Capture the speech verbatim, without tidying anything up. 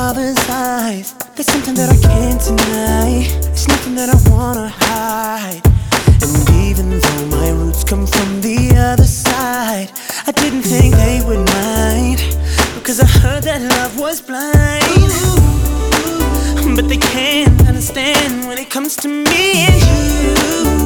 father's eyes. There's something that I can't deny. It's nothing that I wanna hide. And even though my roots come from the other side, I didn't think they would mind, because I heard that love was blind. But they can't understand when it comes to me and you.